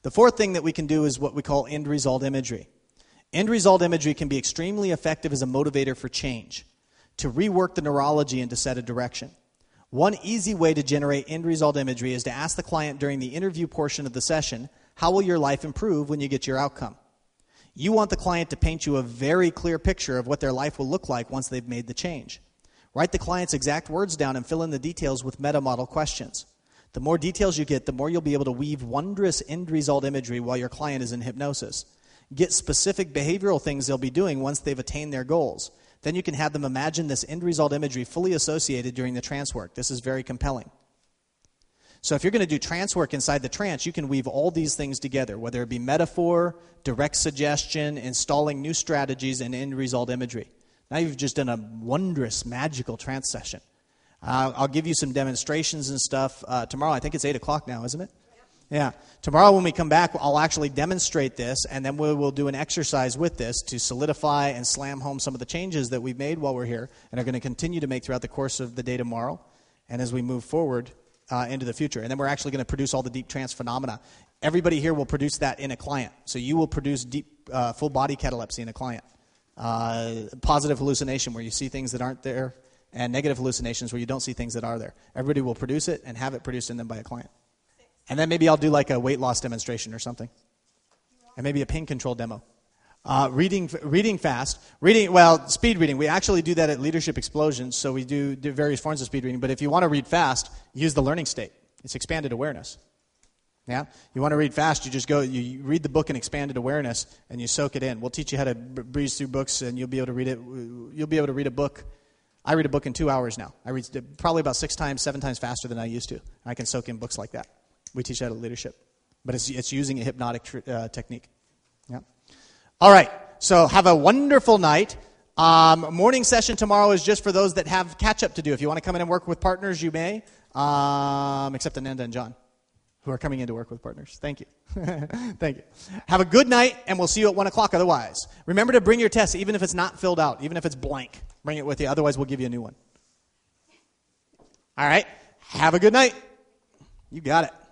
The fourth thing that we can do is what we call end result imagery. End result imagery can be extremely effective as a motivator for change, to rework the neurology and to set a direction. One easy way to generate end result imagery is to ask the client during the interview portion of the session, how will your life improve when you get your outcome? You want the client to paint you a very clear picture of what their life will look like once they've made the change. Write the client's exact words down and fill in the details with meta-model questions. The more details you get, the more you'll be able to weave wondrous end result imagery while your client is in hypnosis. Get specific behavioral things they'll be doing once they've attained their goals. Then you can have them imagine this end result imagery fully associated during the trance work. This is very compelling. So if you're going to do trance work inside the trance, you can weave all these things together, whether it be metaphor, direct suggestion, installing new strategies, and end result imagery. Now you've just done a wondrous, magical trance session. I'll give you some demonstrations and stuff tomorrow. I think it's 8 o'clock now, isn't it? Yeah. Tomorrow when we come back, I'll actually demonstrate this, and then we'll do an exercise with this to solidify and slam home some of the changes that we've made while we're here and are going to continue to make throughout the course of the day tomorrow and as we move forward into the future. And then we're actually going to produce all the deep trance phenomena. Everybody here will produce that in a client. So you will produce deep full body catalepsy in a client. Positive hallucination where you see things that aren't there, and negative hallucinations where you don't see things that are there. Everybody will produce it and have it produced in them by a client. And then maybe I'll do like a weight loss demonstration or something. And maybe a pain control demo. Reading fast. Speed reading. We actually do that at Leadership Explosions, so we do various forms of speed reading. But if you want to read fast, use the learning state. It's expanded awareness. Yeah? You want to read fast, you just go, you read the book in expanded awareness, and you soak it in. We'll teach you how to breeze through books, and you'll be able to read it. You'll be able to read a book. I read a book in 2 hours now. I read probably about 6 times, 7 times faster than I used to. I can soak in books like that. We teach that at Leadership. But it's using a hypnotic technique. Yeah. All right. So have a wonderful night. Morning session tomorrow is just for those that have catch-up to do. If you want to come in and work with partners, you may. Except Ananda and John, who are coming in to work with partners. Thank you. Thank you. Have a good night, and we'll see you at 1 o'clock otherwise. Remember to bring your test, even if it's not filled out, even if it's blank. Bring it with you. Otherwise, we'll give you a new one. All right. Have a good night. You got it.